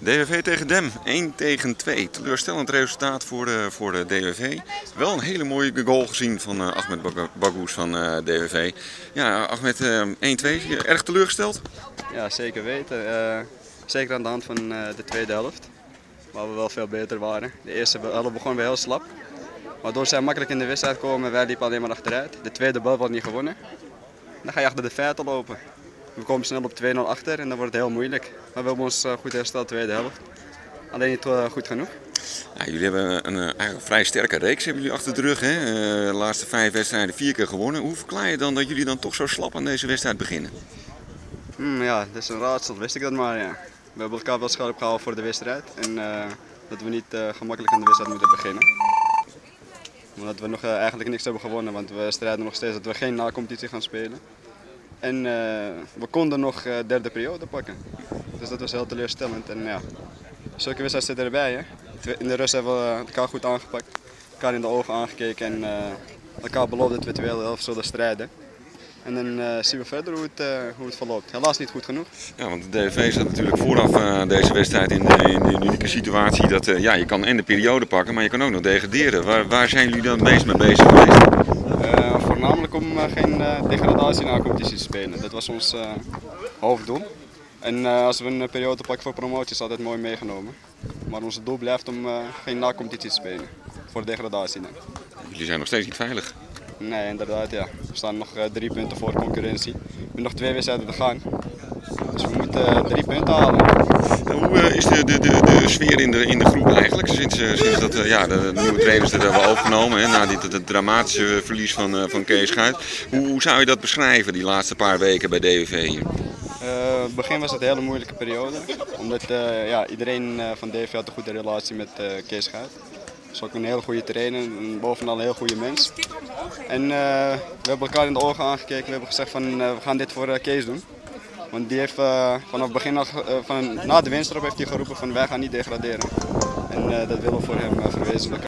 DWV tegen Dem, 1-2. Teleurstellend resultaat voor de DWV. Wel een hele mooie goal gezien van Ahmed Bagoes van DWV. Ja, Ahmed, 1-2. Erg teleurgesteld? Ja, zeker weten. Zeker aan de hand van de tweede helft. Waar we wel veel beter waren. De eerste helft begonnen we heel slap. Waardoor zij makkelijk in de wedstrijd komen en wij liepen alleen maar achteruit. De tweede bal wordt niet gewonnen. Dan ga je achter de feiten lopen. We komen snel op 2-0 achter en dan wordt het heel moeilijk. Maar we hebben ons goed hersteld de tweede helft. Alleen niet goed genoeg. Ja, jullie hebben een vrij sterke reeks hebben jullie achter de rug. Hè? De laatste 5 wedstrijden 4 keer gewonnen. Hoe verklaar je dan dat jullie dan toch zo slap aan deze wedstrijd beginnen? Ja, dat is een raadsel, wist ik dat maar. Ja. We hebben elkaar wel scherp gehouden voor de wedstrijd. En dat we niet gemakkelijk aan de wedstrijd moeten beginnen. Omdat we nog eigenlijk niks hebben gewonnen, want we strijden nog steeds dat we geen na-competitie gaan spelen. En we konden nog derde periode pakken. Dus dat was heel teleurstellend. En ja, zulke wedstrijden zitten erbij. Hè. In de rust hebben we elkaar goed aangepakt, elkaar in de ogen aangekeken en elkaar beloofd dat we de tweede helft zullen strijden. En dan zien we verder hoe het verloopt. Helaas niet goed genoeg. Ja, want de DVV zat natuurlijk vooraf deze wedstrijd in de unieke situatie dat je kan en de periode pakken, maar je kan ook nog degraderen. Waar zijn jullie dan het meest mee bezig geweest? Voornamelijk om geen degradatie na competitie te spelen. Dat was ons hoofddoel. En als we een periode pakken voor promotie is altijd mooi meegenomen. Maar ons doel blijft om geen na-competitie te spelen. Voor degradatie dan. Jullie zijn nog steeds niet veilig. Nee, inderdaad ja. We staan nog 3 punten voor concurrentie. We hebben nog 2 wedstrijden te gaan. Dus we moeten 3 punten halen. Hoe is de sfeer in de groep eigenlijk? Sinds dat de nieuwe trainers dat hebben overgenomen, hè, na dit dramatische verlies van Kees Schuit. Hoe zou je dat beschrijven, die laatste paar weken bij DWV hier? In het begin was het een hele moeilijke periode. Omdat iedereen van DWV had een goede relatie met Kees Schuit. Dat is ook een hele goede trainer en bovenal een heel goede mens. En we hebben elkaar in de ogen aangekeken. We hebben gezegd van we gaan dit voor Kees doen. Want die heeft vanaf het begin na de winst erop heeft hij geroepen van wij gaan niet degraderen. En dat willen we voor hem verwezenlijken.